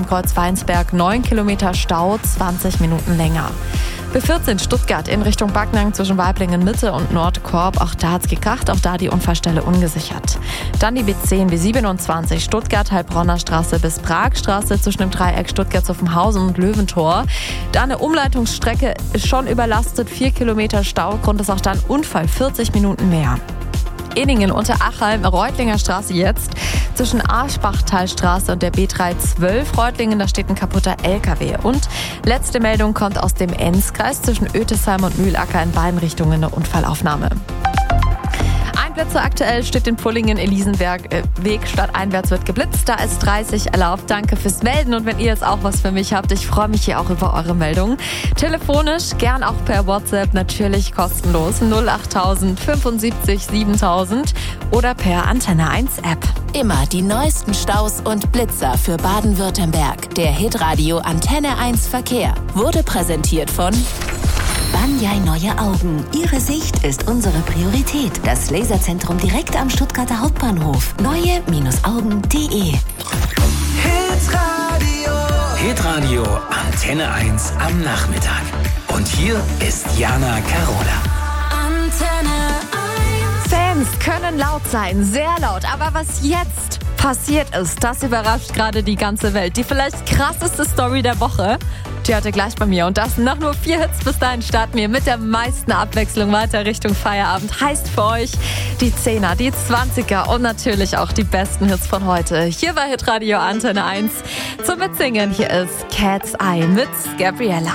Kreuzweinsberg 9 Kilometer Stau, 20 Minuten länger. B14 Stuttgart in Richtung Backnang zwischen Waiblingen Mitte und Nordkorb. Auch da hat's gekracht, auch da die Unfallstelle ungesichert. Dann die B10, B27 Stuttgart, Heilbronner Straße bis Pragstraße zwischen dem Dreieck Stuttgart-Zuffenhausen und Löwentor. Da eine Umleitungsstrecke ist schon überlastet, 4 Kilometer Stau. Grund ist auch dann Unfall, 40 Minuten mehr. Eningen unter Achalm, Reutlinger Straße jetzt. Zwischen Arschbachtalstraße und der B312 Reutlingen, da steht ein kaputter LKW. Und letzte Meldung kommt aus dem Enzkreis. Zwischen Ötesheim und Mühlacker in beiden Richtungen eine Unfallaufnahme. Einplätze aktuell steht in Pullingen, Elisenberg, Weg stadteinwärts wird geblitzt. Da ist 30 erlaubt. Danke fürs Melden. Und wenn ihr jetzt auch was für mich habt, ich freue mich hier auch über eure Meldungen. Telefonisch, gern auch per WhatsApp, natürlich kostenlos 08000 75 7000 oder per Antenne 1 App. Immer die neuesten Staus und Blitzer für Baden-Württemberg. Der Hitradio Antenne 1 Verkehr wurde präsentiert von Banyai Neue Augen. Ihre Sicht ist unsere Priorität. Das Laserzentrum direkt am Stuttgarter Hauptbahnhof. Neue-Augen.de. Hitradio Antenne 1 am Nachmittag. Und hier ist Jana Carola. Antenne 1. Fans können laut sein, sehr laut. Aber was jetzt passiert ist, das überrascht gerade die ganze Welt. Die vielleicht krasseste Story der Woche, die hatte gleich bei mir. Und das nach nur 4 Hits. Bis dahin starten wir mit der meisten Abwechslung weiter Richtung Feierabend. Heißt für euch die 10er, die 20er und natürlich auch die besten Hits von heute. Hier bei Hitradio Antenne 1 zum Mitsingen. Hier ist Cat's Eye mit Gabriella.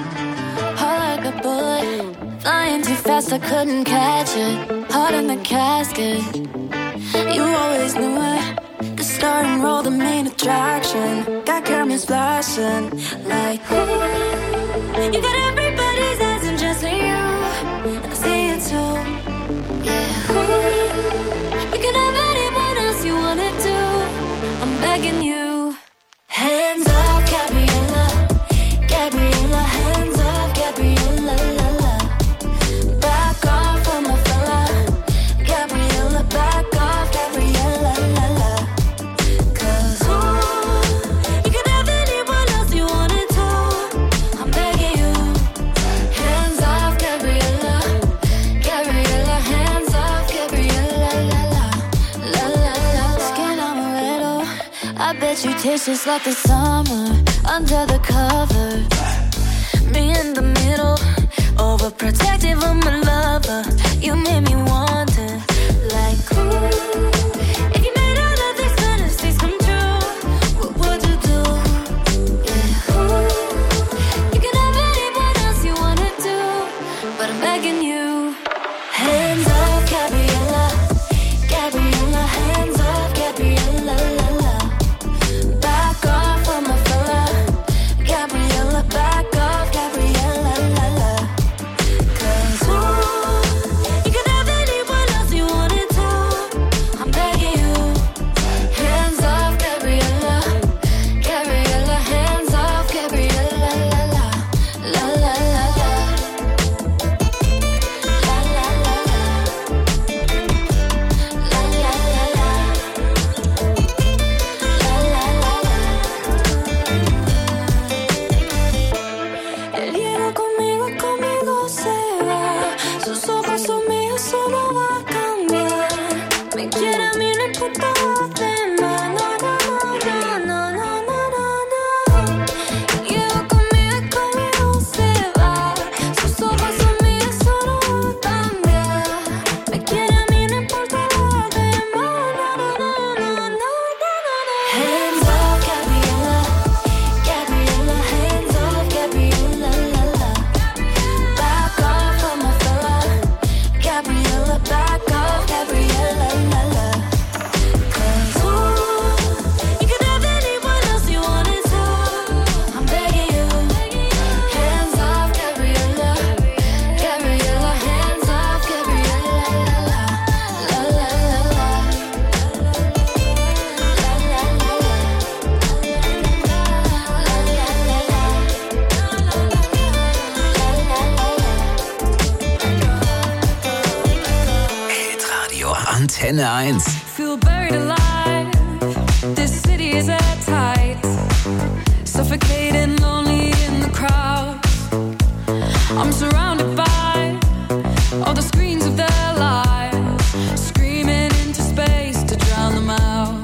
Like a bullet, flying too fast, I couldn't catch it. Heart in the casket, you always knew it. The start and roll, the main attraction. Got cameras flashing like, ooh. You got everybody's eyes and just you, and I see it too. Yeah, ooh. You can have anyone else you wanna do. I'm begging you. Hands up, Gabriella, Gabriella, hands up, Gabriella, la la. Back off from my fella, Gabriella, back off, Gabriella, la la. 'Cause you can have anyone else you wanted to. I'm begging you. Hands off, Gabriella, Gabriella, hands off, Gabriella, la la, la la la. Skin amaretto, I bet you taste just like the summer under the covers. Me in the middle, overprotective of my lover. You made me wonder, like, ooh, if you made all of these fantasies come true, what would you do? Yeah, ooh, you can have anyone else you wanna do, but I'm begging you. Hands up, Gabriella, Gabriella, hands up, Gabriella, la la. Back off from my fella, Gabriella, back off, Gabriella, la la. 'Cause ooh, you can have anyone else you wanted to. I'm begging you. Hands off, Gabriella, Gabriella, hands off, Gabriella, la la, la la la la, la la la la, la la la la, la la la la. Él llega conmigo y conmigo se va. Sus ojos son míos, solo va a cambiar. Me quiere a mí, no importa lo demás. No, no, no, no, no, no, no, no. Él llega conmigo y conmigo se va. Sus ojos son míos, solo va a cambiar. Me quiere a mí, no importa lo demás. No, no, no, no, no, no, no. Hands up, Gabriella, Gabriella, hands up, Gabriella, la la. Back off from my fella, Gabriella, back off, Gabriella, la la. 'Cause ooh, you can have anyone else you wanted to. I'm begging you. Hands off, Gabriella, Gabriella, hands off, Gabriella, la la, la la la la, la la la Hitradio Antenne 1. Feel buried alive. This city is at tight. suffocating, lonely in the crowd. I'm surrounded by all the screens of their lives, screaming into space to drown them out.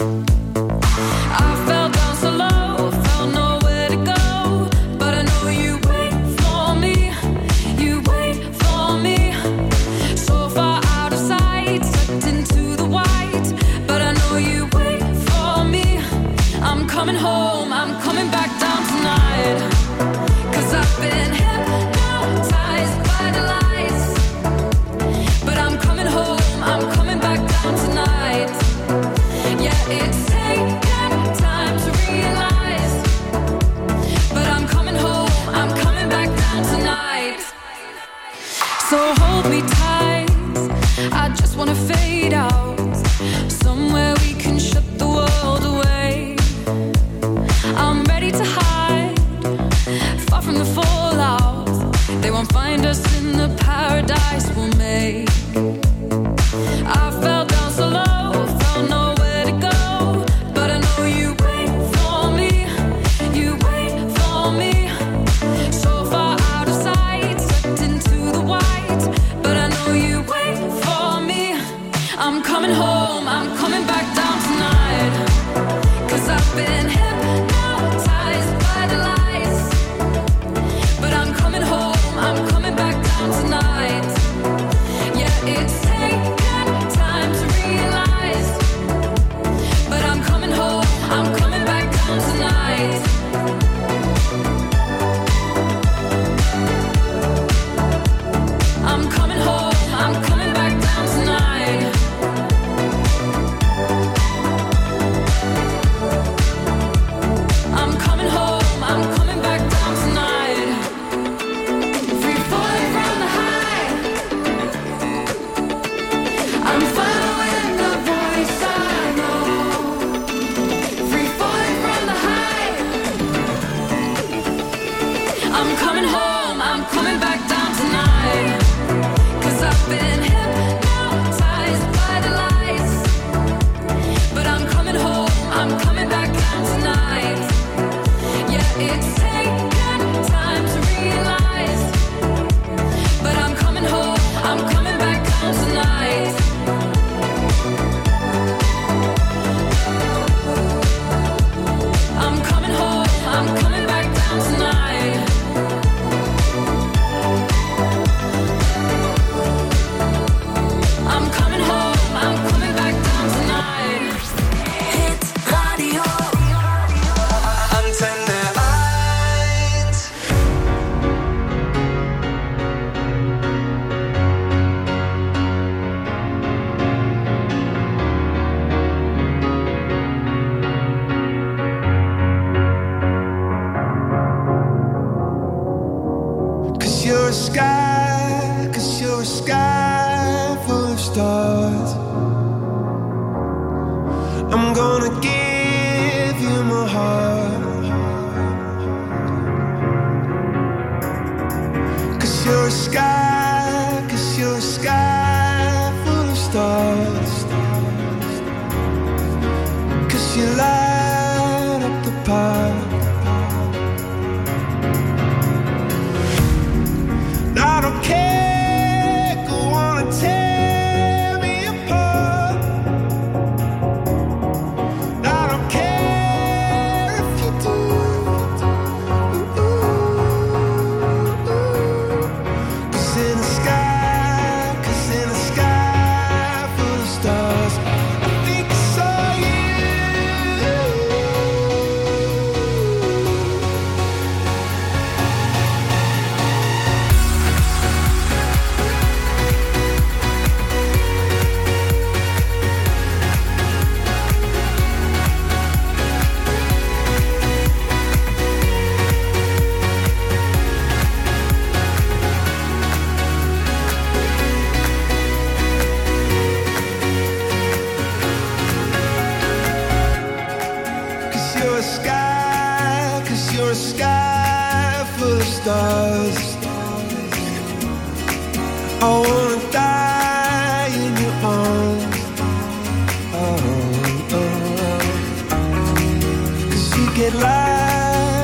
I fell down so low, felt nowhere to go, but I know you wait for me, you wait for me. So far out of sight, sucked into the white, but I know you wait for me. I'm coming home, I'm coming back down tonight, 'cause I've been hypnotized by the lights. But I'm coming home, I'm coming back down tonight. Yeah, it's taken time to realize, but I'm coming home, I'm coming back down tonight. So hold me tight, I just wanna fade out, somewhere we can shut the world away. I'm ready to hide, far from the fallout. They won't find us in the paradise we'll make. I fell down so low, found nowhere to go, but I know you wait for me, you wait for me. So far out of sight, sucked into the white, but I know you wait for me. I'm coming home, I'm coming back down tonight, 'cause I've been hypnotized by the lights. But I'm coming home, I'm coming back down tonight. Yeah, it's taken time to realize, but I'm coming home, I'm coming back down tonight. I'm coming home, I'm coming back down tonight. I'm coming home, I'm coming back down tonight. Free falling from the high, I'm following the voice I know. Free falling from the high, I'm coming home, I'm coming back down tonight, 'cause I've been hypnotized by the lights. But I'm coming home, I'm coming back down tonight. Yeah, it's taken time to realize, but I'm coming home, I'm coming back down tonight. I'm coming home, I'm coming back down tonight. I'm coming home, I'm coming back down tonight. Hit Radio. Antenne 1. Cause you're a sky full of stars. I'm gonna give you my heart. Cause you're a sky full of stars. Cause you light up the park. I don't care, go on and tear me apart. I don't care if you do. Cause in the sky full of stars, I think I saw you. You're a sky full of stars. I wanna die in your arms. Oh, oh. 'Cause you get light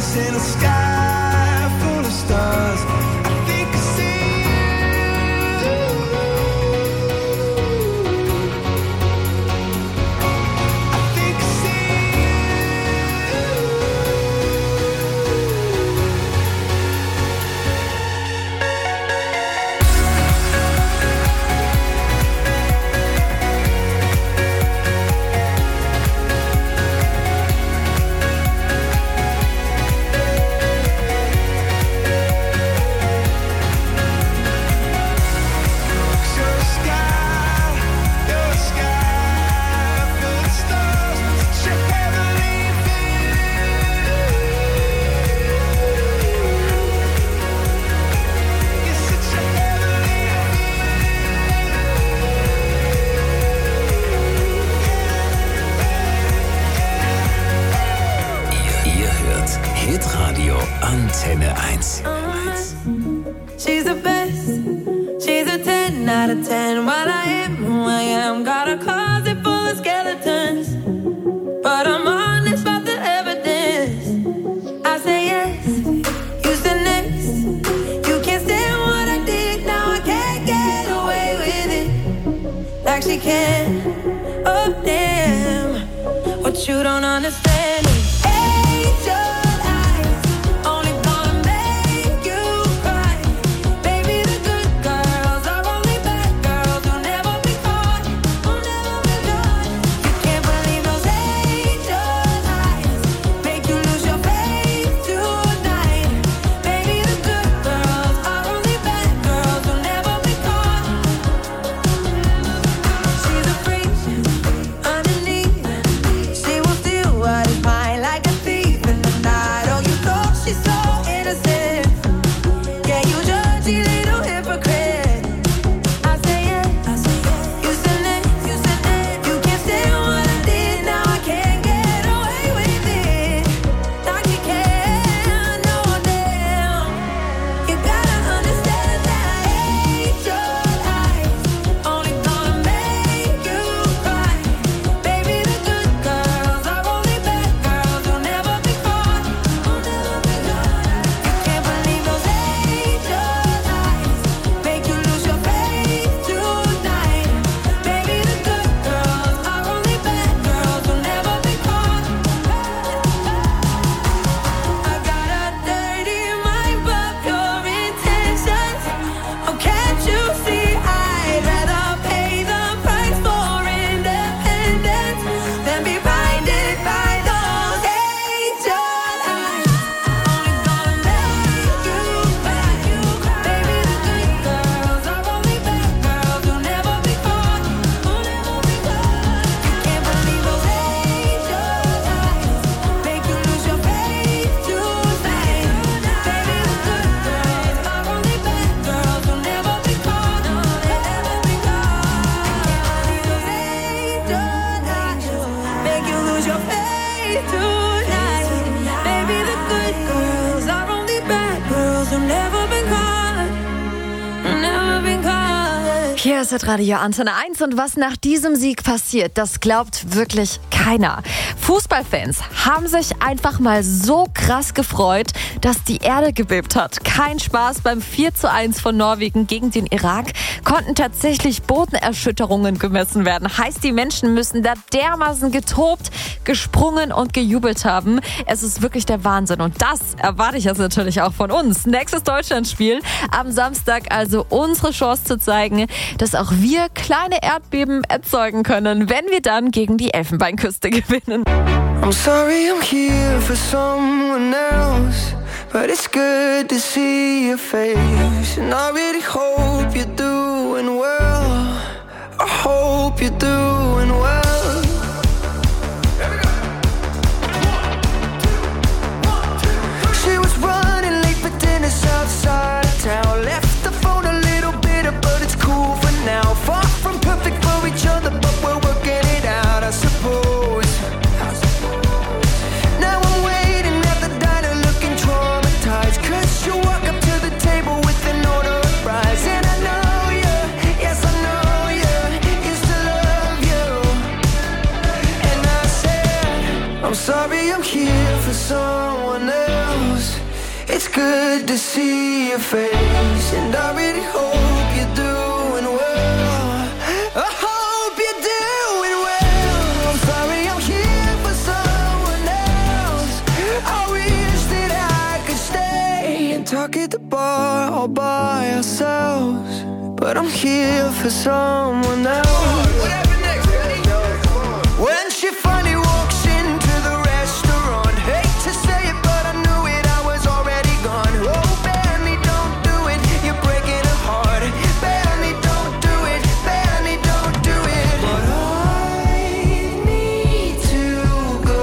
'cause in a sky full of stars, I think I see you. I think I see Hitradio Antenne 1. She's the best. She's a 10 out of 10. While I am who I am, got a closet full of skeletons. But I'm honest about the evidence. I say yes, you said next. You can't stand what I did, now I can't get away with it. Like she can. Oh damn, what you don't understand is angel eyes, only gonna make you cry. Baby, the good girls are only bad girls who'll never be caught, who'll never be caught. You can't believe those angel eyes, make you lose your faith tonight. Baby, the good girls are only bad girls who'll never be caught. She's a freak underneath. She will steal what is mine like a thief in the night. Oh, you thought she's so innocent. Yeah, you judgy little hypocrite. I say yes, you said next. You can't stand what I did, now I can't get away with it. Like you can, no damn. You gotta understand that angel eyes only gonna make you cry. Baby, the good girls are only bad girls who'll never be caught, who'll never be caught. You can't believe those angel eyes, make you lose your faith tonight. Baby, the good girls are only bad girls who'll never be caught. I got a dirty mind, but pure intentions. Oh, can't you see I'd rather pay the price for independence than be blinded by those angel eyes. Only gonna make you cry. Baby, the good girls are only bad girls who'll never be caught, who'll never be caught. You can't believe those angel eyes, make you lose your faith tonight. Baby, the good girls are only bad girls who'll never be caught, they'll never be caught. Those angel eyes make you lose your faith tonight. Baby, the good girls are only bad girls who've never been caught, never been caught. Hier ist Radio Antenne 1 und was nach diesem Sieg passiert, das glaubt wirklich keiner. Fußballfans haben sich einfach mal so krass gefreut, dass die Erde gebebt hat. Kein Spaß, beim 4:1 von Norwegen gegen den Irak konnten tatsächlich Bodenerschütterungen gemessen werden. Heißt, die Menschen müssen da dermaßen getobt, gesprungen und gejubelt haben. Es ist wirklich der Wahnsinn und das erwarte ich jetzt natürlich auch von uns. Nächstes Deutschlandspiel am Samstag, also unsere Chance zu zeigen, dass auch wir kleine Erdbeben erzeugen können, wenn wir dann gegen die Elfenbeinküste gewinnen. I'm sorry I'm here for someone else, but it's good to see your face. And I really hope you're doing well. I hope you're doing well. She was running late for dinner outside of town. Left the phone a little bitter, but it's cool for now. Far from perfect for each other, but we're working it out, I suppose. Now I'm waiting at the diner looking traumatized, 'cause you walk up to the table with an order of fries. And I know you, yes I know you, used to love you. here for someone else. It's good to see your face, and I really hope you're doing well. I hope you're doing well. I'm sorry I'm here for someone else. I wish that I could stay and talk at the bar all by ourselves, but I'm here for someone else. When she finally walks into the restaurant, hate to say it, but I knew it, I was already gone. Oh, Benny, don't do it, you're breaking her heart. Benny, don't do it, Benny, don't do it. But I need to go.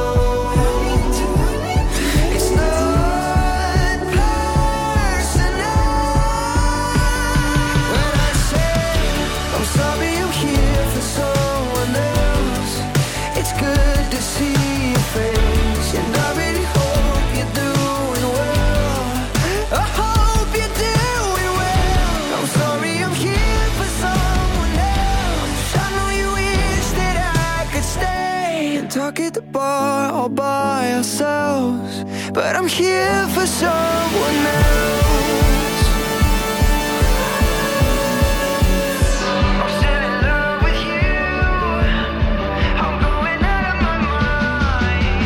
It's not personal. When I say I'm sorry I'm here for someone else, it's good to see your face, and I really hope you're doing well. I hope you're doing well. I'm sorry I'm here for someone else. I know you wish that I could stay and talk at the bar all by ourselves, but I'm here for someone else. I'm still in love with you. I'm going out of my mind.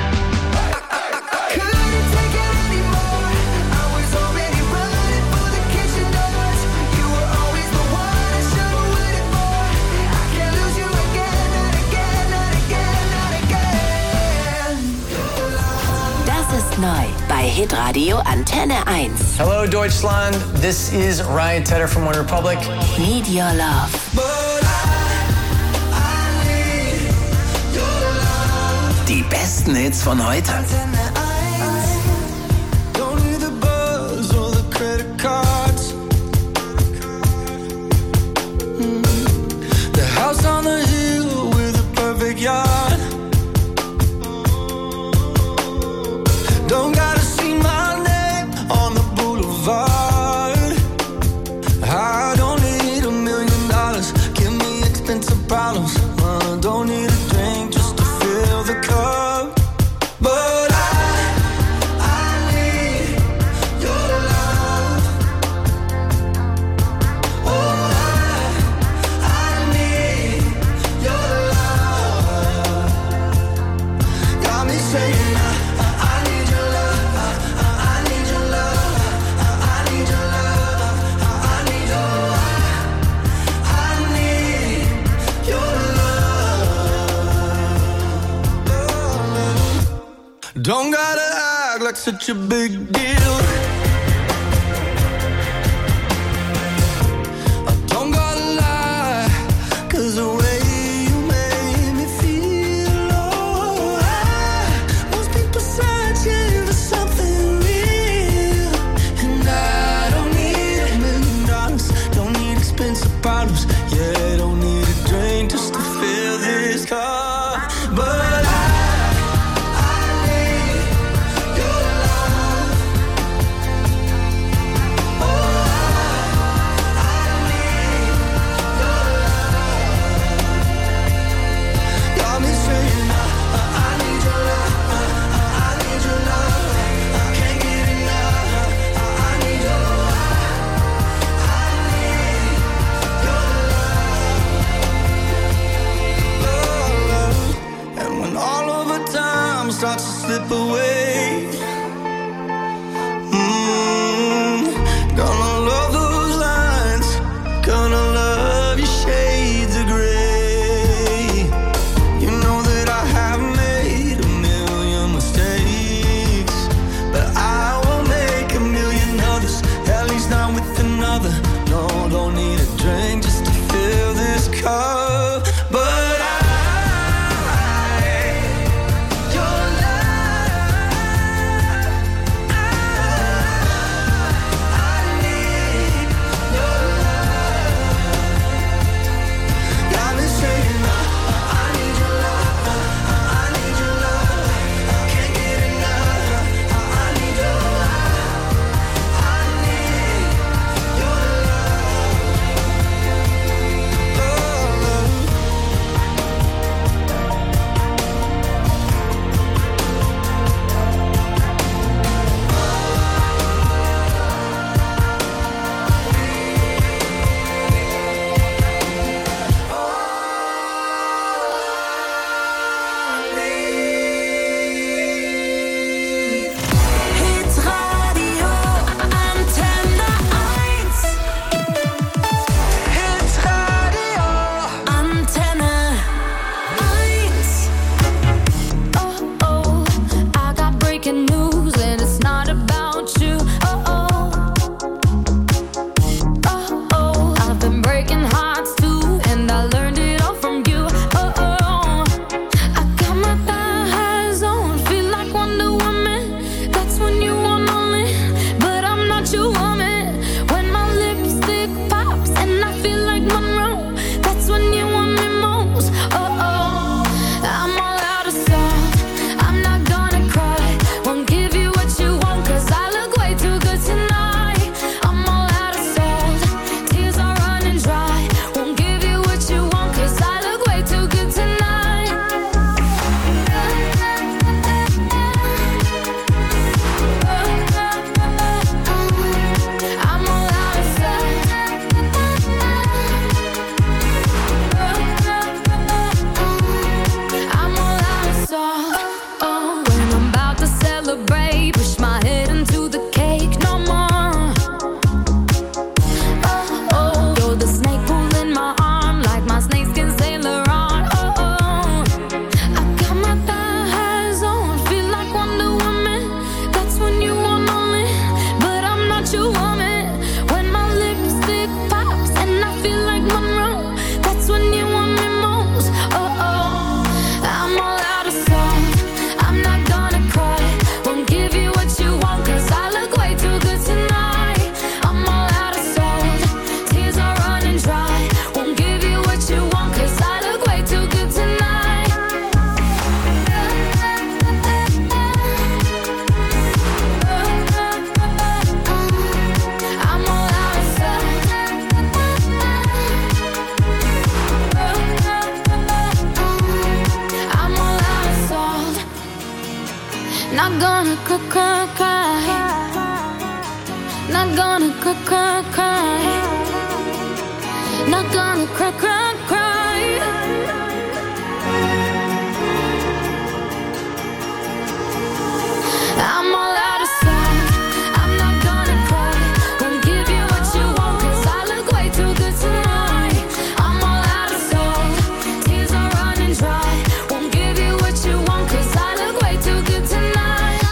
I couldn't take it anymore. I was already running for the kitchen doors. You were always the one I should've waited for. I can't lose you again, not again, not again, not again. Das ist neu bei Hitradio Antenne 1. Hello, Deutschland. This is Ryan Tedder from One Republic. Need Your Love. Die besten Hits von heute. Don't need the buzz or the credit cards. The house on the hill with a perfect yard. Don't gotta see my name on the boulevard. I don't need $1 million. Give me expensive problems. Don't need a drink just to fill the cup. But I need your love. Oh, I need your love. Got me saying I need your love. I need your love. I need your love. I need your don't gotta act like such a big deal. I don't gotta lie, 'cause the way you made me feel, oh, I must be searching for something real. And I don't need $1 million, don't need expensive problems, yeah, don't need a drink just to fill this cup. But starts to slip away. Gonna love those lines, gonna love your shades of gray. You know that I have made $1 million mistakes, but I won't make $1 million others, at least not with another. No, don't need a drink just to fill this cup. But making news and it's not about you. Oh, oh. Oh, oh. I've been breaking hearts too, and I learned it all from you. Oh, oh. I got my thighs on, feel like Wonder Woman. That's when you want only, but I'm not your woman. When my lipstick pops and I feel like Monroe, that's when you want me most. Oh, oh. I'm all out of salt, I'm not gonna cry. Won't give you what you want, cause I look way too good tonight. I'm all out of salt, tears are running dry. Won't give you what you want, cause I look way too good tonight. I'm all out of salt. I'm all out of salt. Oh, when I'm about to celebrate, push my head into the cake no more. Oh, oh, you're the snake pulling my arm like my snakeskin Sailor on. Oh, oh, I got my thighs on, feel like Wonder Woman. That's when you want only, but I'm not your woman. When my lipstick pops and I feel like Monroe, that's when you want me most. Oh, oh, I'm all out of salt, I'm not gonna cry. Won't give you what you want, cause I look way too good tonight. I'm all out of salt, tears are running dry. Won't give you what you want, cause I look way too good tonight. I'm all out of salt. I'm all out of salt. Not gonna cry, cry, cry. Not gonna cry, cry, cry. Not gonna cry, cry, cry. I'm all out of salt, I'm not gonna cry. Won't give you what you want, cause I look way too good tonight. I'm all out of salt, tears are running dry. Won't give you what you want, cause I look way too good tonight.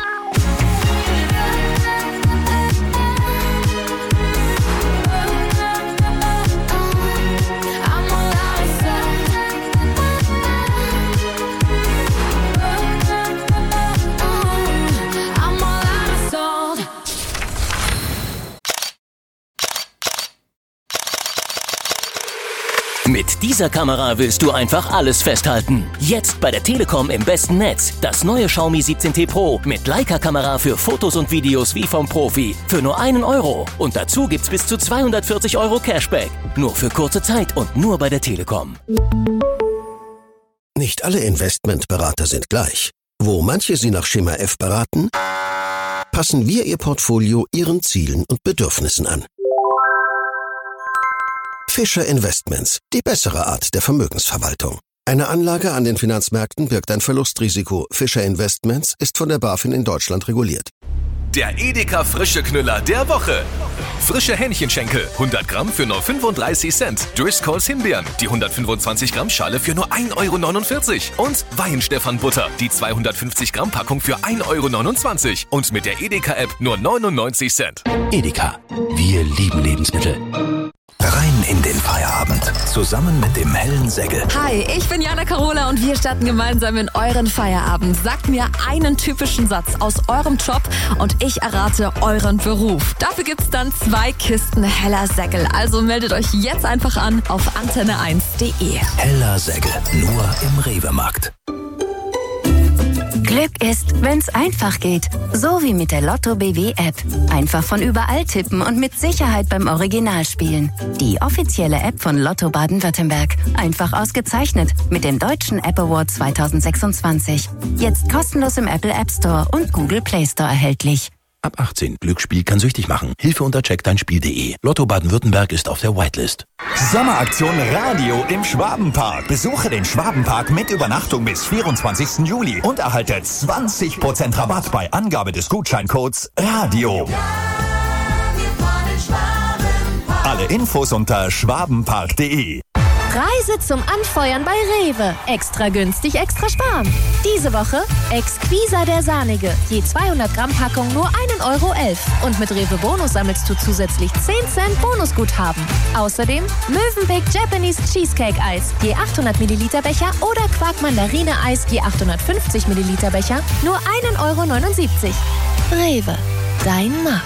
I'm all out of salt. I'm all out of salt. Mit dieser Kamera willst du einfach alles festhalten. Jetzt bei der Telekom im besten Netz. Das neue Xiaomi 17T Pro mit Leica-Kamera für Fotos und Videos wie vom Profi. Für nur 1 Euro. Und dazu gibt's bis zu 240 Euro Cashback. Nur für kurze Zeit und nur bei der Telekom. Nicht alle Investmentberater sind gleich. Wo manche Sie nach Schema F beraten, passen wir Ihr Portfolio Ihren Zielen und Bedürfnissen an. Fischer Investments, die bessere Art der Vermögensverwaltung. Eine Anlage an den Finanzmärkten birgt ein Verlustrisiko. Fischer Investments ist von der BaFin in Deutschland reguliert. Der Edeka frische Knüller der Woche. Frische Hähnchenschenkel, 100 Gramm für nur 35 Cent. Driscolls Himbeeren, die 125 Gramm Schale für nur 1,49 Euro. Und Weihenstephan-Butter, die 250 Gramm Packung für 1,29 Euro. Und mit der Edeka-App nur 99 Cent. Edeka, wir lieben Lebensmittel. Rein in den Feierabend, zusammen mit dem hellen Säckel. Hi, ich bin Jana Carola und wir starten gemeinsam in euren Feierabend. Sagt mir einen typischen Satz aus eurem Job und ich errate euren Beruf. Dafür gibt's dann 2 Kisten heller Säckel. Also meldet euch jetzt einfach an auf antenne1.de. Heller Säckel, nur im Rewe-Markt. Glück ist, wenn's einfach geht. So wie mit der Lotto BW App. Einfach von überall tippen und mit Sicherheit beim Original spielen. Die offizielle App von Lotto Baden-Württemberg. Einfach ausgezeichnet mit dem Deutschen App Award 2026. Jetzt kostenlos im Apple App Store und Google Play Store erhältlich. Ab 18. Glücksspiel kann süchtig machen. Hilfe unter checkdeinspiel.de. Lotto Baden-Württemberg ist auf der Whitelist. Sommeraktion Radio im Schwabenpark. Besuche den Schwabenpark mit Übernachtung bis 24. Juli und erhalte 20% Rabatt bei Angabe des Gutscheincodes RADIO. Alle Infos unter schwabenpark.de. Preise zum Anfeuern bei Rewe. Extra günstig, extra sparen. Diese Woche Exquisa der Sahnige. Je 200 Gramm Packung nur 1,11 €. Und mit Rewe Bonus sammelst du zusätzlich 10 Cent Bonusguthaben. Außerdem Mövenpick Japanese Cheesecake Eis. Je 800 Milliliter Becher oder Quark Mandarine Eis. Je 850 Milliliter Becher nur 1,79 €. Rewe. Dein Markt.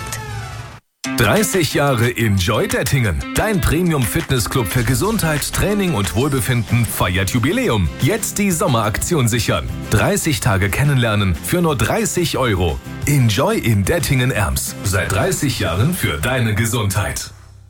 30 Jahre Enjoy Dettingen. Dein Premium-Fitnessclub für Gesundheit, Training und Wohlbefinden feiert Jubiläum. Jetzt die Sommeraktion sichern. 30 Tage kennenlernen für nur 30 €. Enjoy in Dettingen-Erms. Seit 30 Jahren für deine Gesundheit.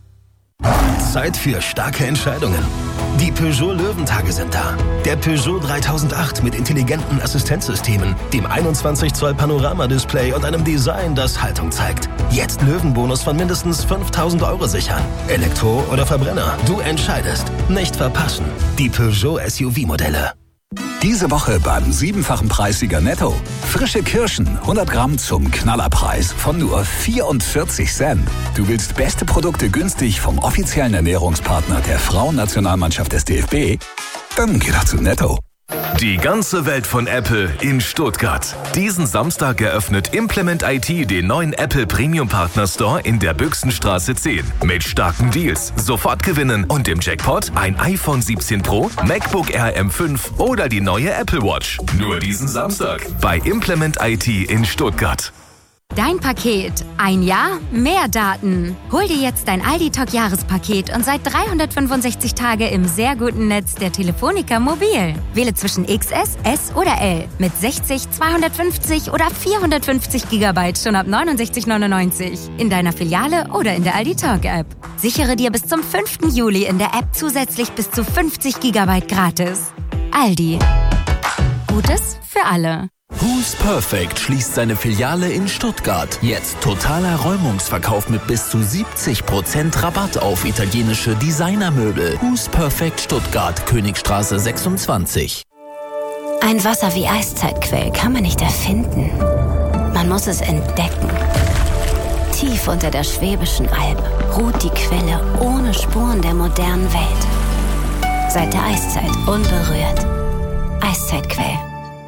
Zeit für starke Entscheidungen. Die Peugeot Löwentage sind da. Der Peugeot 3008 mit intelligenten Assistenzsystemen, dem 21 Zoll Panoramadisplay und einem Design, das Haltung zeigt. Jetzt Löwenbonus von mindestens 5.000 € sichern. Elektro oder Verbrenner, du entscheidest. Nicht verpassen. Die Peugeot SUV-Modelle. Diese Woche beim 7-fachen Preissieger Netto. Frische Kirschen, 100 Gramm zum Knallerpreis von nur 44 Cent. Du willst beste Produkte günstig vom offiziellen Ernährungspartner der Frauennationalmannschaft des DFB? Dann geh doch zu Netto. Die ganze Welt von Apple in Stuttgart. Diesen Samstag eröffnet Implement IT den neuen Apple Premium Partner Store in der Büchsenstraße 10. Mit starken Deals, Sofortgewinnen und im Jackpot ein iPhone 17 Pro, MacBook Air M5 oder die neue Apple Watch. Nur diesen Samstag bei Implement IT in Stuttgart. Dein Paket. Ein Jahr, mehr Daten. Hol dir jetzt dein Aldi-Talk-Jahrespaket und seit 365 Tage im sehr guten Netz der Telefonica Mobil. Wähle zwischen XS, S oder L mit 60, 250 oder 450 GB schon ab 69,99 in deiner Filiale oder in der Aldi-Talk-App. Sichere dir bis zum 5. Juli in der App zusätzlich bis zu 50 GB gratis. Aldi. Gutes für alle. Who's Perfect schließt seine Filiale in Stuttgart. Jetzt totaler Räumungsverkauf mit bis zu 70% Rabatt auf italienische Designermöbel. Who's Perfect Stuttgart, Königstraße 26. Ein Wasser wie Eiszeitquell kann man nicht erfinden. Man muss es entdecken. Tief unter der Schwäbischen Alb ruht die Quelle ohne Spuren der modernen Welt. Seit der Eiszeit unberührt. Eiszeitquell.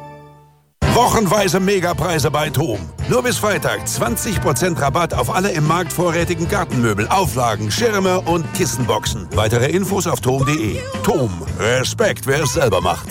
Wochenweise Megapreise bei TOM. Nur bis Freitag 20% Rabatt auf alle im Markt vorrätigen Gartenmöbel, Auflagen, Schirme und Kissenboxen. Weitere Infos auf tom.de. TOM. Respekt, wer es selber macht.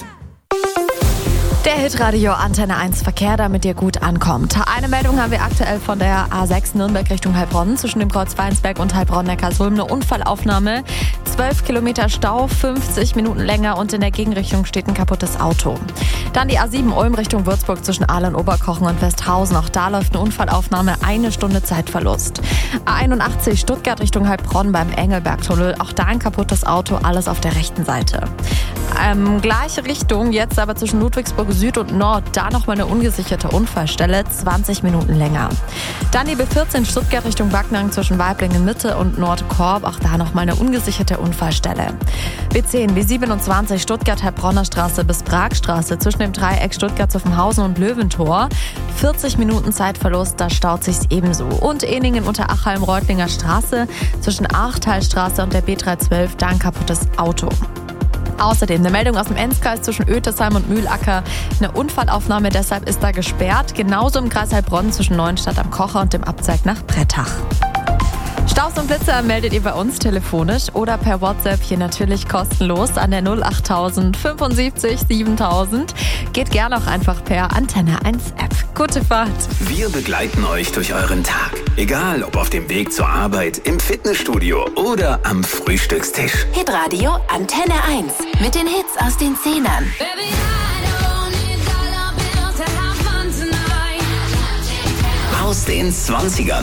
Der Hitradio Antenne 1 Verkehr, damit ihr gut ankommt. Eine Meldung haben wir aktuell von der A6 Nürnberg Richtung Heilbronn. Zwischen dem Kreuz Weinsberg und Heilbronn-Neckarsulm eine Unfallaufnahme. 12 Kilometer Stau, 50 Minuten länger und in der Gegenrichtung steht ein kaputtes Auto. Dann die A7 Ulm Richtung Würzburg zwischen Aalen, Oberkochen und Westhausen. Auch da läuft eine Unfallaufnahme, 1 Stunde Zeitverlust. A81 Stuttgart Richtung Heilbronn beim Engelbergtunnel. Auch da ein kaputtes Auto, alles auf der rechten Seite. Gleiche Richtung, jetzt aber zwischen Ludwigsburg Süd und Nord, da nochmal eine ungesicherte Unfallstelle, 20 Minuten länger. Dann die B14 Stuttgart Richtung Backnang zwischen Waiblingen Mitte und Nordkorb, auch da nochmal eine ungesicherte Unfallstelle. B10, B27 Stuttgart Heilbronner Straße bis Pragstraße zwischen dem Dreieck Stuttgart-Zuffenhausen und Löwentor, 40 Minuten Zeitverlust, da staut sich's ebenso. Und Eningen unter Achalm-Reutlinger Straße zwischen Achtalstraße und der B312, da ein kaputtes Auto. Außerdem eine Meldung aus dem Enzkreis zwischen Oetesheim und Mühlacker. Eine Unfallaufnahme, deshalb ist da gesperrt. Genauso im Kreis Heilbronn zwischen Neuenstadt am Kocher und dem Abzweig nach Brettach. Staus und Blitzer meldet ihr bei uns telefonisch oder per WhatsApp hier natürlich kostenlos an der 08000 75 7000. Geht gerne auch einfach per Antenne 1 App. Gute Fahrt. Wir begleiten euch durch euren Tag. Egal ob auf dem Weg zur Arbeit, im Fitnessstudio oder am Frühstückstisch. Hitradio Antenne 1 mit den Hits aus den 10ern. Aus den 20ern.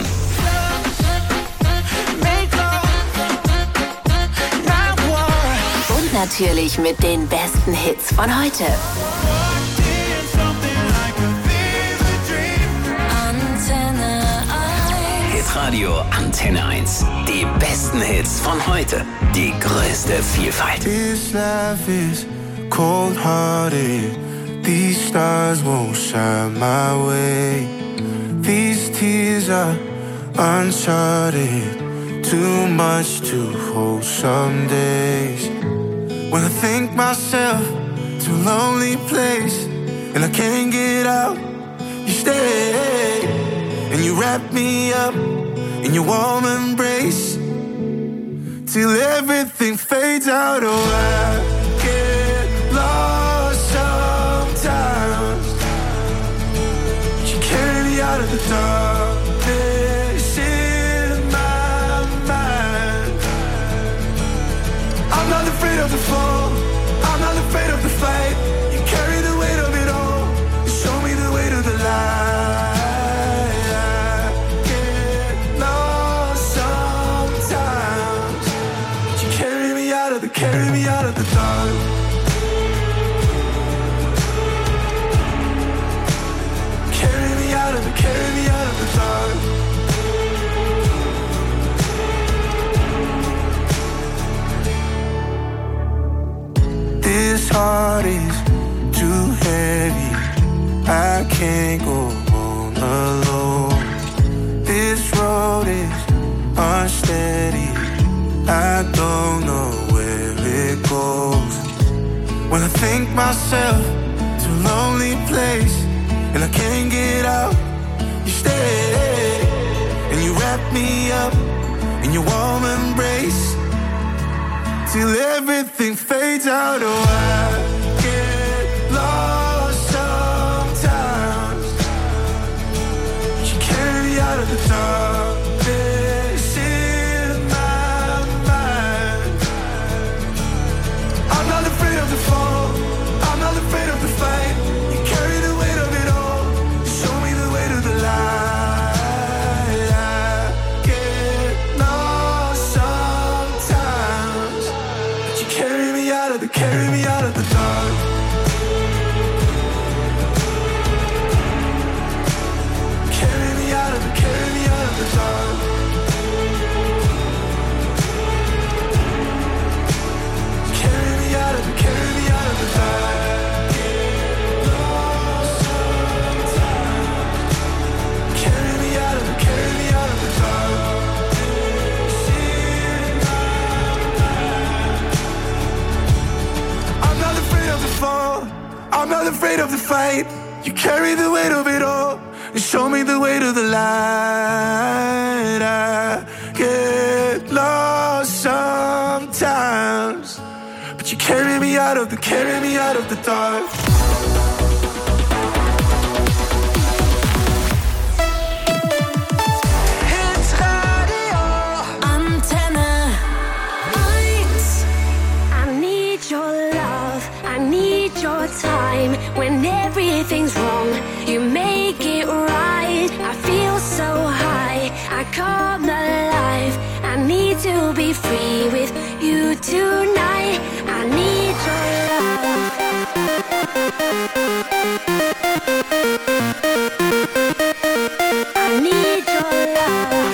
Und natürlich mit den besten Hits von heute. Hitradio Antenne 1. Die besten Hits von heute. Die größte Vielfalt. This life is cold-hearted. These stars won't shine my way. These tears are uncharted. Too much to hold some days. When I think myself to a lonely place and I can't get out, you stay and you wrap me up in your warm embrace till everything fades out. Oh, I get lost sometimes. You carry me out of the darkness in my mind. I'm not afraid of the fall, I'm not afraid of the fight. You carry the weight of it all, you show me the way to the light. I get lost sometimes, but you carry me out of the dark. Carry me out of the dark. This heart is too heavy, I can't go on alone. This road is unsteady, I don't know where it goes. When I think myself to a lonely place and I can't get out, you stay and you wrap me up in your warm embrace till everything fades out. Oh, I get lost sometimes, but you carry me out of the darkness in my mind. I'm not afraid of the fall, I'm not afraid of the fight. You carry the weight of it all, show me the way to the light. I get lost sometimes, but you carry me out of the dark. Carry me out of the dark. Carry me out of the dark. Carry me out of the dark. Carry me out of the dark. I'm not afraid of the fall, I'm not afraid of the fight. You carry the weight of it all and show me the way to the light. I get lost sometimes, but you carry me out of the dark. Time when everything's wrong, you make it right. I feel so high, I come alive. I need to be free with you tonight. I need your love. I need your love.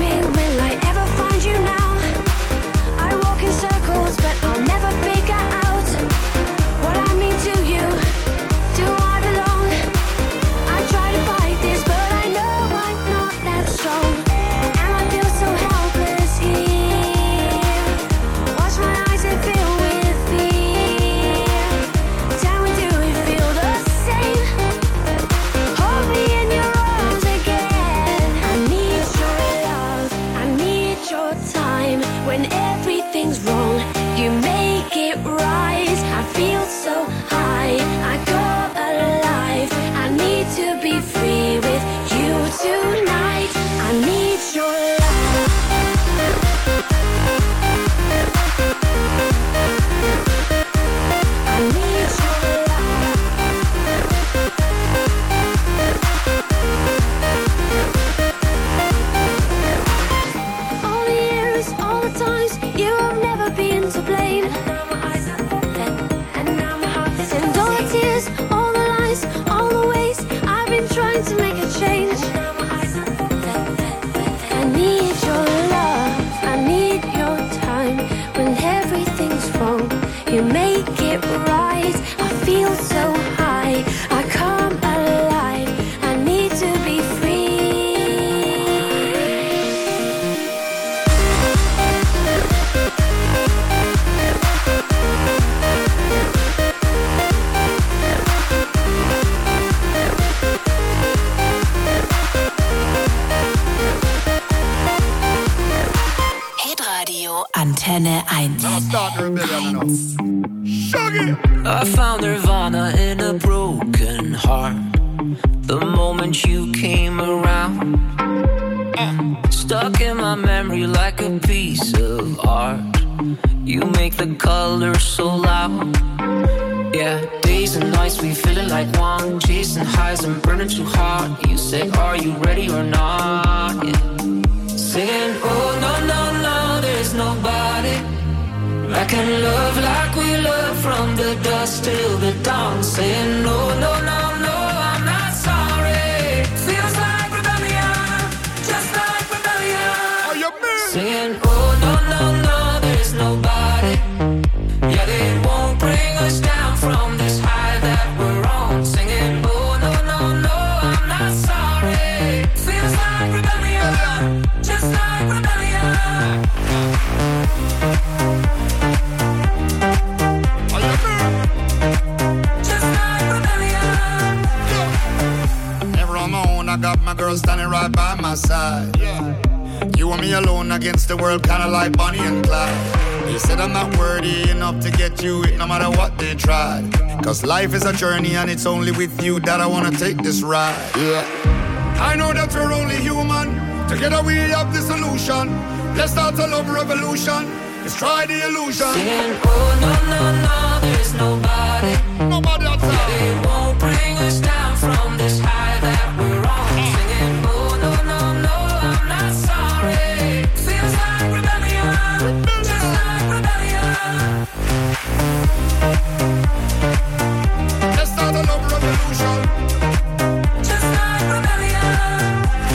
Out Antenne 1. I found Nirvana in a broken heart. The moment you came around, stuck in my memory like a piece of art. You make the colors so loud. Yeah, days and nights we feeling like one, chasing highs and burning too hard. You say, are you ready or not? Yeah. Singing, oh no, no, no, there's nobody I can love like we love from the dusk till the dawn. Saying, no, no, no, no, I'm not sorry. Feels like rebellion, just like rebellion. Are you me? Saying, oh no, no, no, there's nobody. Yeah, they won't bring us down from this high that we're on. Singing, oh no, no, no, I'm not sorry. Feels like rebellion, just like rebellion. I got my girl standing right by my side. Yeah. You and me alone against the world, kinda like Bonnie and Clyde. They said I'm not worthy enough to get you it, no matter what they tried. Cause life is a journey and it's only with you that I wanna take this ride. Yeah. I know that we're only human. Together we have the solution. Let's start a love revolution. Let's try the illusion. Saying, oh no, no, no, there's nobody. Nobody outside. They won't bring us down from this high that we're on. Singing, oh no, no, no, I'm not sorry. Feels like rebellion, just like rebellion. Let's start a love revolution. Just like rebellion.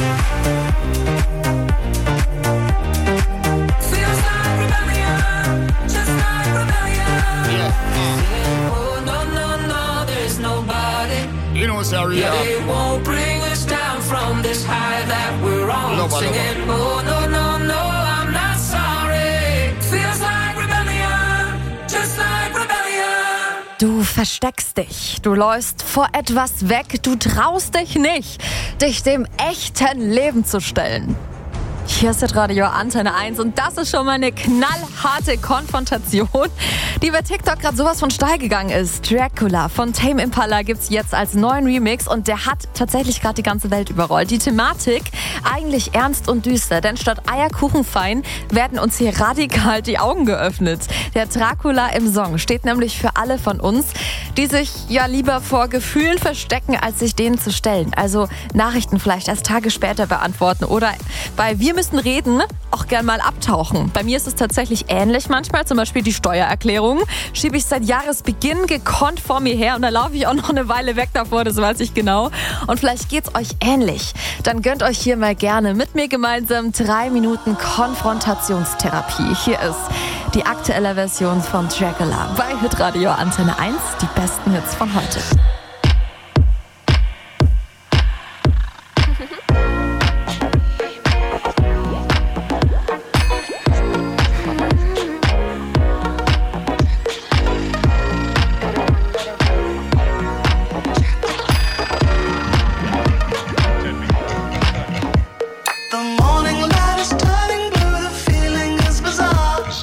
Feels like rebellion, just like rebellion. Yeah. Singing, oh no, no, no, there's nobody. You know what's our real? Yeah, they won't bring us down from this high that we're on. Nobody. Singing, oh no, no, no, I'm not sorry. Feels like rebellion, just like rebellion. Du versteckst dich, du läufst vor etwas weg, du traust dich nicht, dich dem echten Leben zu stellen. Hier ist das Radio Antenne 1 und das ist schon mal eine knallharte Konfrontation, die bei TikTok gerade sowas von steil gegangen ist. Dracula von Tame Impala gibt's jetzt als neuen Remix und der hat tatsächlich gerade die ganze Welt überrollt. Die Thematik eigentlich ernst und düster, denn statt Eierkuchenfein werden uns hier radikal die Augen geöffnet. Der Dracula im Song steht nämlich für alle von uns, die sich ja lieber vor Gefühlen verstecken, als sich denen zu stellen. Also Nachrichten vielleicht erst Tage später beantworten oder bei Wir müssen reden auch gern mal abtauchen. Bei mir ist es tatsächlich ähnlich manchmal, zum Beispiel die Steuererklärung. Schiebe ich seit Jahresbeginn gekonnt vor mir her und da laufe ich auch noch eine Weile weg davor, das weiß ich genau. Und vielleicht geht's euch ähnlich. Dann gönnt euch hier mal gerne mit mir gemeinsam 3 Minuten Konfrontationstherapie. Hier ist die aktuelle Version von Dracula bei Hitradio Antenne 1, die besten Hits von heute.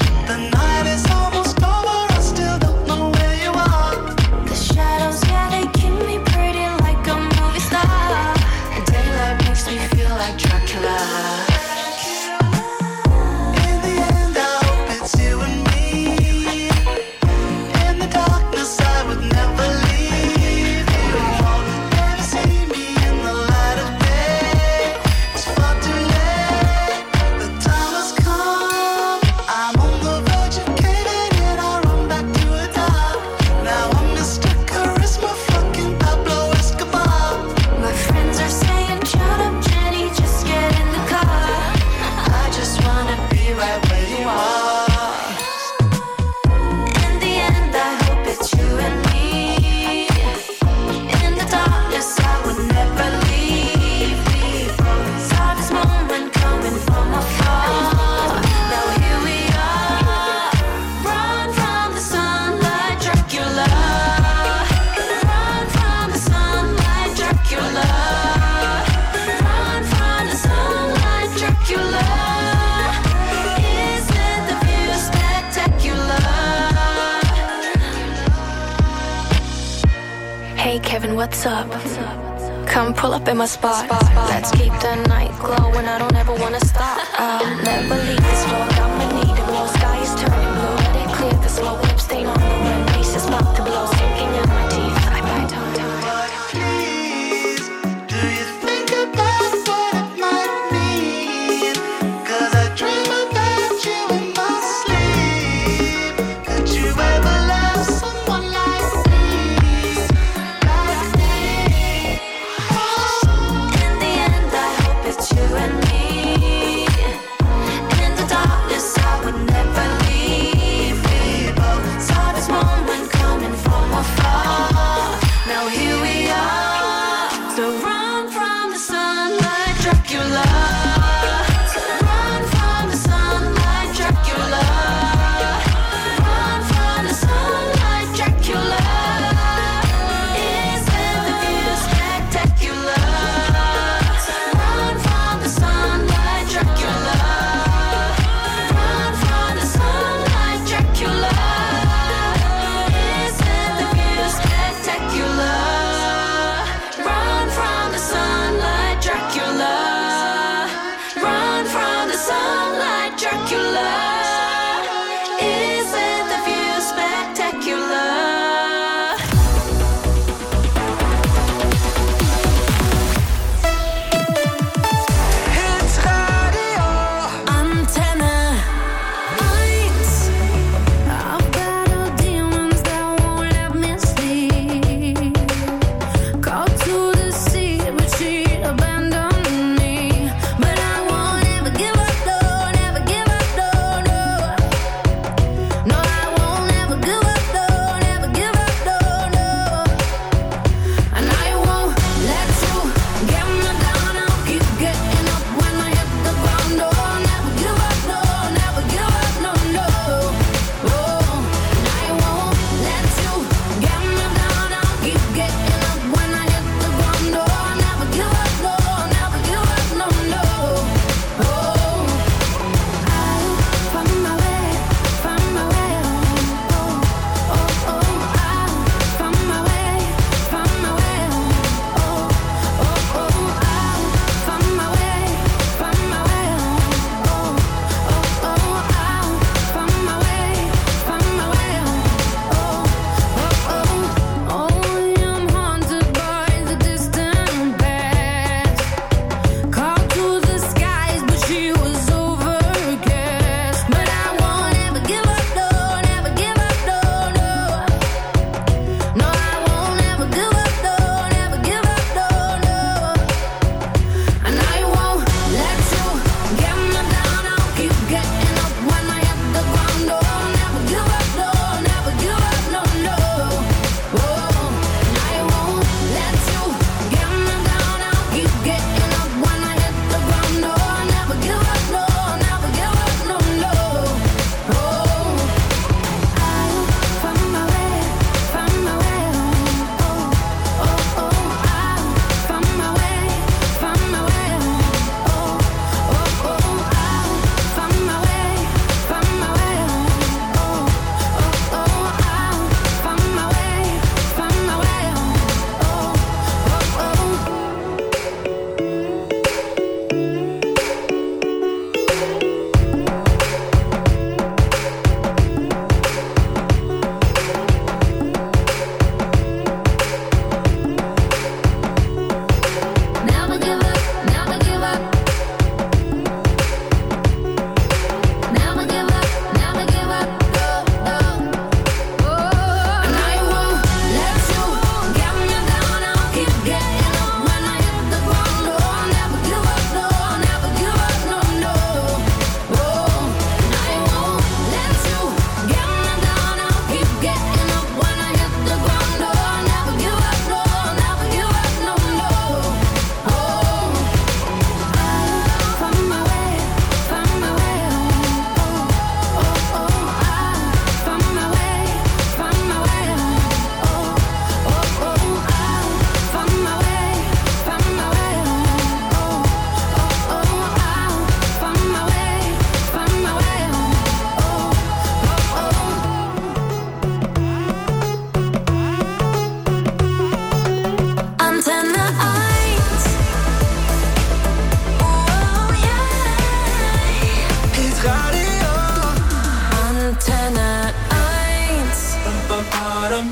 Shadows, yeah, they what's up. Come pull up in my spot. Let's keep the night glowing. I don't ever wanna stop. I'll never leave this floor. I'ma need it more. Sky is turning blue. Let it clear the slow lip stain on the rim. Pieces about to blow, sinking in my teeth. I bite on time. Please, do you think about what it might mean? 'Cause I dream about you in my sleep. Could you ever love someone like me? In the end, I hope it's you and me.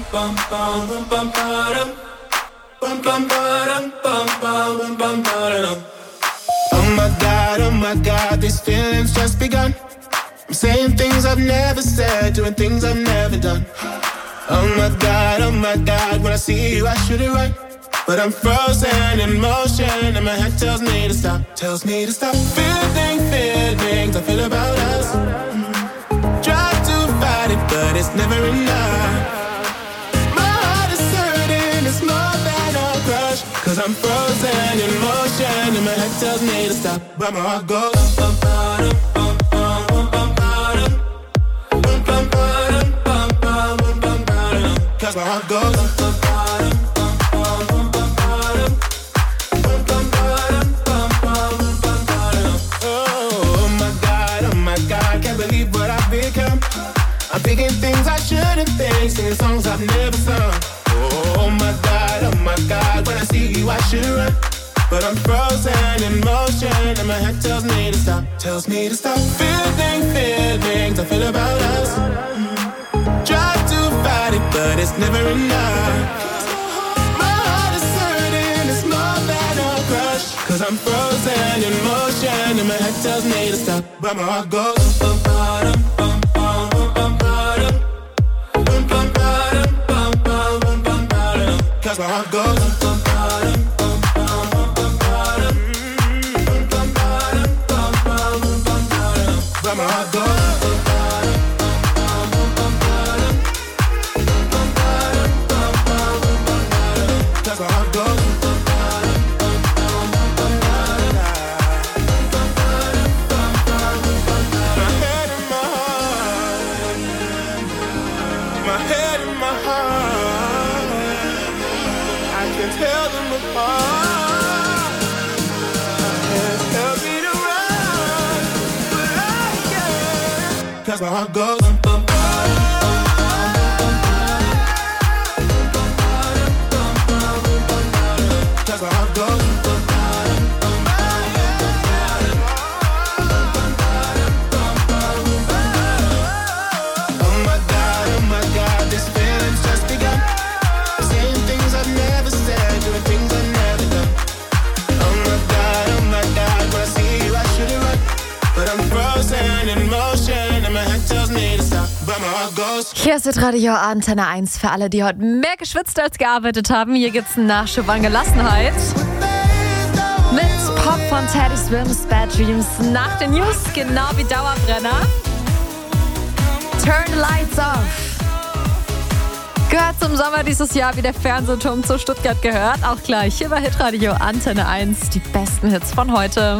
Oh my God, these feelings just begun. I'm saying things I've never said, doing things I've never done. Oh my God, when I see you I should it right. But I'm frozen in motion and my head tells me to stop. Tells me to stop. Feelings I feel about us. Try to fight it but it's never enough. My heart is hurting, it's more than a crush. Cause I'm frozen in motion and my head tells me to stop. But my heart goes cause my heart goes oh my God, can't believe what I've become. I'm thinking things I shouldn't think, singing songs I've never sung. Oh my God, when I see you I should run. But I'm frozen in motion and my head tells me to stop. Tells me to stop. Feelings I feel about us. Try to fight it but it's never enough. My heart is hurting, it's more than a crush. Cause I'm frozen in motion and my head tells me to stop. But my heart goes cause my heart goes but my heart goes cause my heart goes my head and my heart, my head and my heart, I can tell them apart. My head tells me to run, but I can't. Cause my heart goes cause my heart goes oh my God, this feeling's just begun. Saying things I've never said, doing things I've never done. Oh my God, when I see you I should've run. But I'm frozen in motion and my head tells me to stop. But my heart goes. Hier ist Radio Antenne 1 für alle, die heute mehr geschwitzt als gearbeitet haben. Hier gibt's einen Nachschub an Gelassenheit. Mit Pop von Teddy Swims, Bad Dreams. Nach den News, genau wie Dauerbrenner. Turn the Lights Off. Gehört zum Sommer dieses Jahr, wie der Fernsehturm zu Stuttgart gehört. Auch gleich hier bei Hitradio Antenne 1. Die besten Hits von heute.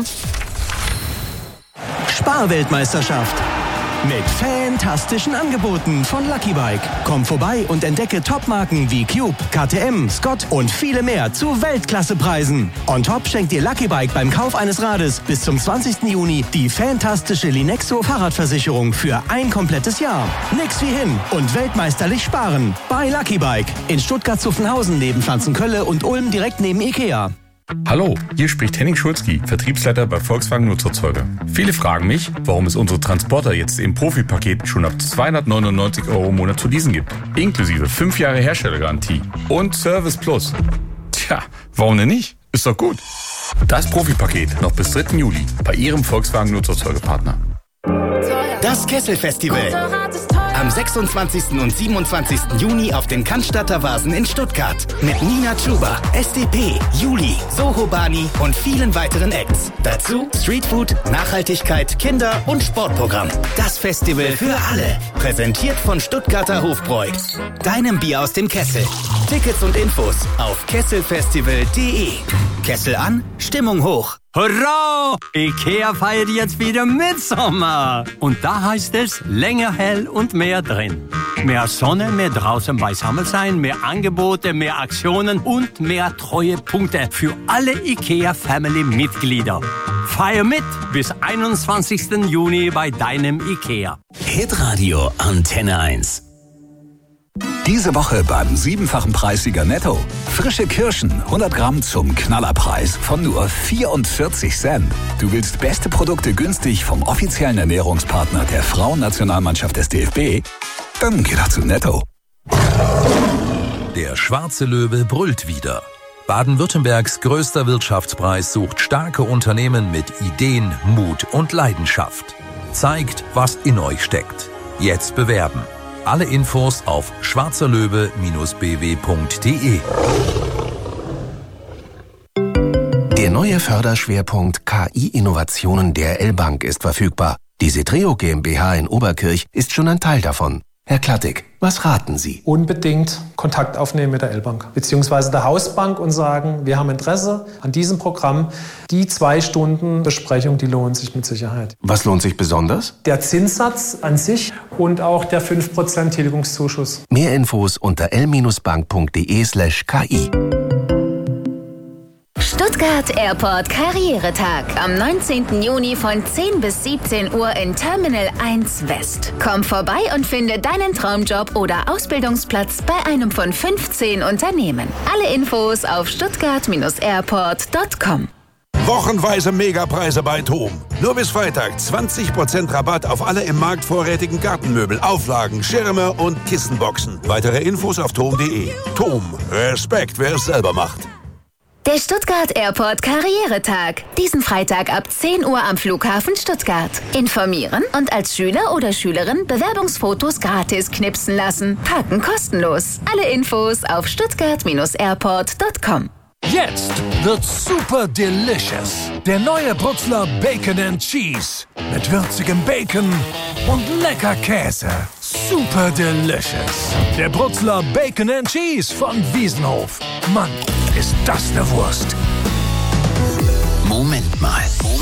Sparweltmeisterschaft. Mit fantastischen Angeboten von Lucky Bike. Komm vorbei und entdecke Topmarken wie Cube, KTM, Scott und viele mehr zu Weltklassepreisen. On top schenkt dir Lucky Bike beim Kauf eines Rades bis zum 20. Juni die fantastische Linexo Fahrradversicherung für ein komplettes Jahr. Nix wie hin und weltmeisterlich sparen. Bei Lucky Bike. In Stuttgart-Zuffenhausen neben Pflanzenkölle und Ulm direkt neben Ikea. Hallo, hier spricht Henning Schulzki, Vertriebsleiter bei Volkswagen Nutzerzeuger. Viele fragen mich, warum es unsere Transporter jetzt im Profipaket schon ab 299 € im Monat zu leasen gibt. Inklusive 5 Jahre Herstellergarantie und Service Plus. Tja, warum denn nicht? Ist doch gut. Das Profipaket noch bis 3. Juli bei Ihrem Volkswagen Nutzerzeugerpartner. Das Kessel-Festival. Am 26. und 27. Juni auf den Cannstatter Vasen in Stuttgart. Mit Nina Chuba, SDP, Juli, Soho Bani und vielen weiteren Acts. Dazu Streetfood, Nachhaltigkeit, Kinder- und Sportprogramm. Das Festival für alle. Präsentiert von Stuttgarter Hofbräu. Deinem Bier aus dem Kessel. Tickets und Infos auf kesselfestival.de. Kessel an, Stimmung hoch. Hurra! Ikea feiert jetzt wieder Mitsommer. Und da heißt es länger hell und mehr drin. Mehr Sonne, mehr draußen beisammen sein, mehr Angebote, mehr Aktionen und mehr Treuepunkte für alle Ikea-Family-Mitglieder. Feier mit bis 21. Juni bei deinem Ikea. Hitradio Antenne 1. Diese Woche beim 7-fachen Preissieger Netto. Frische Kirschen, 100 Gramm zum Knallerpreis von nur 44 Cent. Du willst beste Produkte günstig vom offiziellen Ernährungspartner der Frauennationalmannschaft des DFB? Dann geh doch zu Netto. Der schwarze Löwe brüllt wieder. Baden-Württembergs größter Wirtschaftspreis sucht starke Unternehmen mit Ideen, Mut und Leidenschaft. Zeigt, was in euch steckt. Jetzt bewerben. Alle Infos auf schwarzerlöwe-bw.de. Der neue Förderschwerpunkt KI-Innovationen der L-Bank ist verfügbar. Die Setreo GmbH in Oberkirch ist schon ein Teil davon. Herr Klattig, was raten Sie? Unbedingt Kontakt aufnehmen mit der L-Bank bzw. der Hausbank und sagen, wir haben Interesse an diesem Programm. Die 2 Stunden Besprechung, die lohnt sich mit Sicherheit. Was lohnt sich besonders? Der Zinssatz an sich und auch der 5% Tilgungszuschuss. Mehr Infos unter l-bank.de/ki. Stuttgart Airport Karrieretag am 19. Juni von 10 bis 17 Uhr in Terminal 1 West. Komm vorbei und finde deinen Traumjob oder Ausbildungsplatz bei einem von 15 Unternehmen. Alle Infos auf stuttgart-airport.com. Wochenweise Megapreise bei TOM. Nur bis Freitag 20% Rabatt auf alle im Markt vorrätigen Gartenmöbel, Auflagen, Schirme und Kissenboxen. Weitere Infos auf tom.de. TOM. Respekt, wer es selber macht. Der Stuttgart Airport Karrieretag. Diesen Freitag ab 10 Uhr am Flughafen Stuttgart. Informieren und als Schüler oder Schülerin Bewerbungsfotos gratis knipsen lassen. Parken kostenlos. Alle Infos auf stuttgart-airport.com. Jetzt wird's super delicious. Der neue Brutzler Bacon and Cheese. Mit würzigem Bacon und lecker Käse. Super delicious. Der Brutzler Bacon and Cheese von Wiesenhof. Mann, ist das eine Wurst. Moment mal.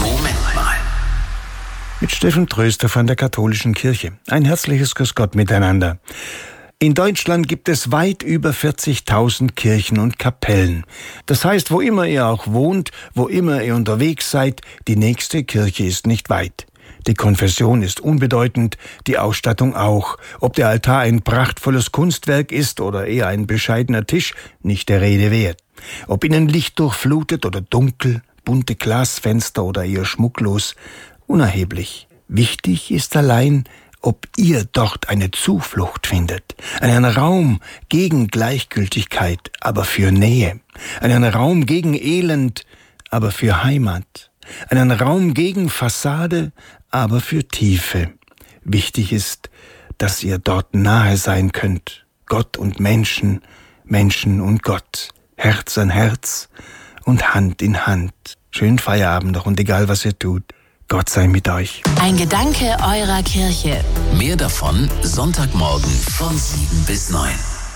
Mit Steffen Tröster von der Katholischen Kirche. Ein herzliches Grüß Gott miteinander. In Deutschland gibt es weit über 40.000 Kirchen und Kapellen. Das heißt, wo immer ihr auch wohnt, wo immer ihr unterwegs seid, die nächste Kirche ist nicht weit. Die Konfession ist unbedeutend, die Ausstattung auch. Ob der Altar ein prachtvolles Kunstwerk ist oder eher ein bescheidener Tisch, nicht der Rede wert. Ob innen Licht durchflutet oder dunkel, bunte Glasfenster oder eher schmucklos, unerheblich. Wichtig ist allein, ob ihr dort eine Zuflucht findet, einen Raum gegen Gleichgültigkeit, aber für Nähe, einen Raum gegen Elend, aber für Heimat, einen Raum gegen Fassade, aber für Tiefe. Wichtig ist, dass ihr dort nahe sein könnt, Gott und Menschen, Menschen und Gott, Herz an Herz und Hand in Hand. Schönen Feierabend noch und egal was ihr tut, Gott sei mit euch. Ein Gedanke eurer Kirche. Mehr davon Sonntagmorgen von 7 bis 9.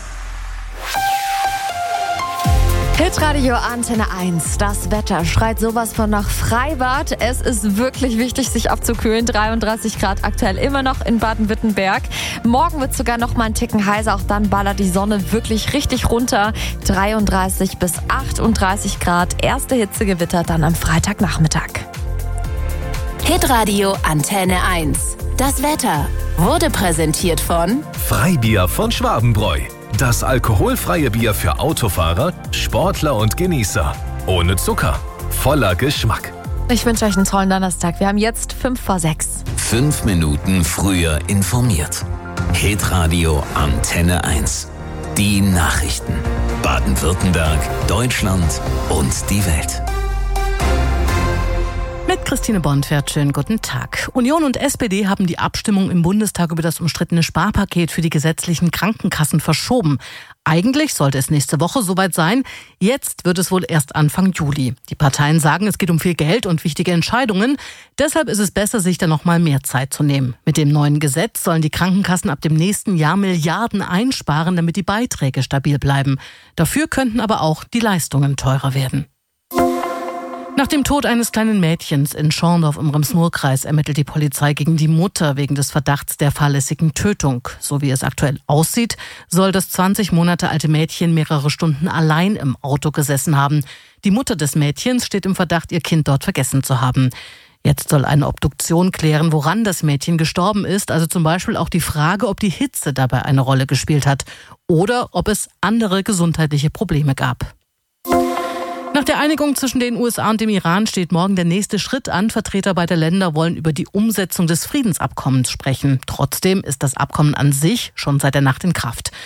Hitradio Antenne 1. Das Wetter schreit sowas von nach Freibad. Es ist wirklich wichtig, sich abzukühlen. 33 Grad aktuell immer noch in Baden-Württemberg. Morgen wird sogar noch mal ein Ticken heißer. Auch dann ballert die Sonne wirklich richtig runter. 33 bis 38 Grad. Erste Hitzegewitter dann am Freitagnachmittag. Hitradio Antenne 1. Das Wetter wurde präsentiert von Freibier von Schwabenbräu. Das alkoholfreie Bier für Autofahrer, Sportler und Genießer. Ohne Zucker, voller Geschmack. Ich wünsche euch einen tollen Donnerstag. Wir haben jetzt 5:06. 5 Minuten früher informiert. Hitradio Antenne 1. Die Nachrichten. Baden-Württemberg, Deutschland und die Welt. Mit Christine Bonfert, schönen guten Tag. Union und SPD haben die Abstimmung im Bundestag über das umstrittene Sparpaket für die gesetzlichen Krankenkassen verschoben. Eigentlich sollte es nächste Woche soweit sein. Jetzt wird es wohl erst Anfang Juli. Die Parteien sagen, es geht um viel Geld und wichtige Entscheidungen. Deshalb ist es besser, sich da noch mal mehr Zeit zu nehmen. Mit dem neuen Gesetz sollen die Krankenkassen ab dem nächsten Jahr Milliarden einsparen, damit die Beiträge stabil bleiben. Dafür könnten aber auch die Leistungen teurer werden. Nach dem Tod eines kleinen Mädchens in Schorndorf im Rems-Murr-Kreis ermittelt die Polizei gegen die Mutter wegen des Verdachts der fahrlässigen Tötung. So wie es aktuell aussieht, soll das 20 Monate alte Mädchen mehrere Stunden allein im Auto gesessen haben. Die Mutter des Mädchens steht im Verdacht, ihr Kind dort vergessen zu haben. Jetzt soll eine Obduktion klären, woran das Mädchen gestorben ist. Also zum Beispiel auch die Frage, ob die Hitze dabei eine Rolle gespielt hat oder ob es andere gesundheitliche Probleme gab. Nach der Einigung zwischen den USA und dem Iran steht morgen der nächste Schritt an. Vertreter beider Länder wollen über die Umsetzung des Friedensabkommens sprechen. Trotzdem ist das Abkommen an sich schon seit der Nacht in Kraft.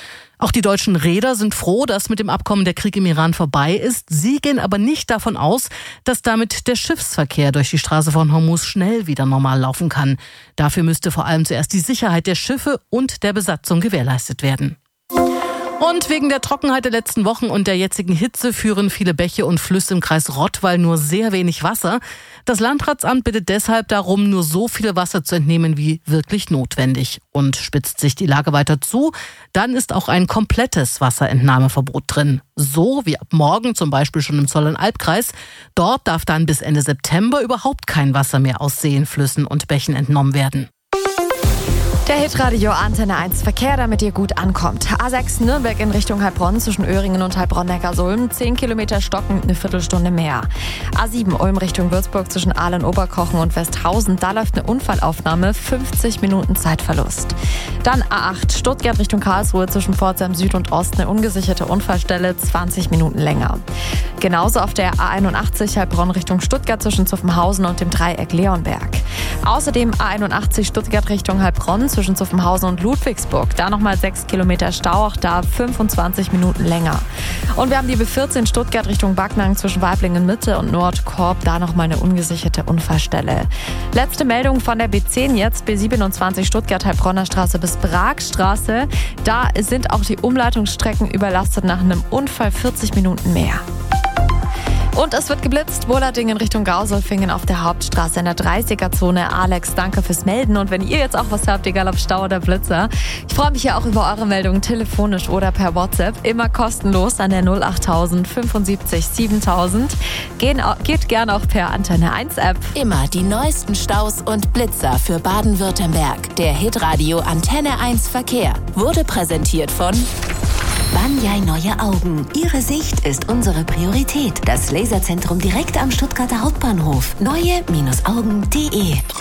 Auch die deutschen Reeder sind froh, dass mit dem Abkommen der Krieg im Iran vorbei ist. Sie gehen aber nicht davon aus, dass damit der Schiffsverkehr durch die Straße von Hormuz schnell wieder normal laufen kann. Dafür müsste vor allem zuerst die Sicherheit der Schiffe und der Besatzung gewährleistet werden. Und wegen der Trockenheit der letzten Wochen und der jetzigen Hitze führen viele Bäche und Flüsse im Kreis Rottweil nur sehr wenig Wasser. Das Landratsamt bittet deshalb darum, nur so viel Wasser zu entnehmen, wie wirklich notwendig. Und spitzt sich die Lage weiter zu, dann ist auch ein komplettes Wasserentnahmeverbot drin. So wie ab morgen zum Beispiel schon im Zollernalbkreis. Dort darf dann bis Ende September überhaupt kein Wasser mehr aus Seen, Flüssen und Bächen entnommen werden. Der Hitradio Antenne 1 Verkehr, damit ihr gut ankommt. A6 Nürnberg in Richtung Heilbronn zwischen Öhringen und Heilbronn-Neckarsulm. 10 Kilometer stockend, eine Viertelstunde mehr. A7 Ulm Richtung Würzburg zwischen Aalen-Oberkochen und Westhausen. Da läuft eine Unfallaufnahme, 50 Minuten Zeitverlust. Dann A8 Stuttgart Richtung Karlsruhe zwischen Pforzheim Süd und Ost. Eine ungesicherte Unfallstelle, 20 Minuten länger. Genauso auf der A81 Heilbronn Richtung Stuttgart zwischen Zuffenhausen und dem Dreieck Leonberg. Außerdem A81 Stuttgart Richtung Heilbronn zwischen Zuffenhausen und Ludwigsburg. Da nochmal 6 Kilometer Stau, auch da 25 Minuten länger. Und wir haben die B14 Stuttgart Richtung Backnang zwischen Waiblingen Mitte und Nordkorb. Da nochmal eine ungesicherte Unfallstelle. Letzte Meldung von der B10 jetzt, B27 Stuttgart Heilbronner Straße bis Bragstraße. Da sind auch die Umleitungsstrecken überlastet nach einem Unfall, 40 Minuten mehr. Und es wird geblitzt, Wohlading in Richtung Gauselfingen auf der Hauptstraße in der 30er-Zone. Alex, danke fürs Melden. Und wenn ihr jetzt auch was habt, egal ob Stau oder Blitzer, ich freue mich ja auch über eure Meldungen telefonisch oder per WhatsApp. Immer kostenlos an der 08000 75 7000. Geht gerne auch per Antenne 1 App. Immer die neuesten Staus und Blitzer für Baden-Württemberg. Der Hitradio Antenne 1 Verkehr wurde präsentiert von Banyai Neue Augen. Ihre Sicht ist unsere Priorität. Das Laserzentrum direkt am Stuttgarter Hauptbahnhof. Neue-Augen.de